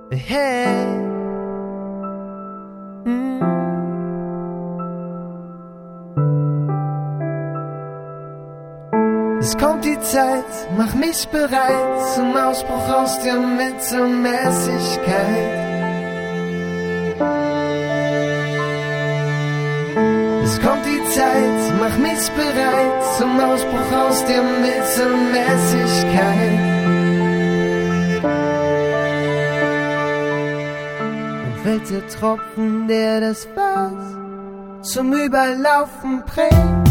Hey. Es kommt die Zeit, mach mich bereit zum Ausbruch aus der Mittelmäßigkeit. Es kommt die Zeit, mach mich bereit zum Ausbruch aus der Mittelmäßigkeit. Und fällt der Tropfen, der das Fass zum Überlaufen bringt.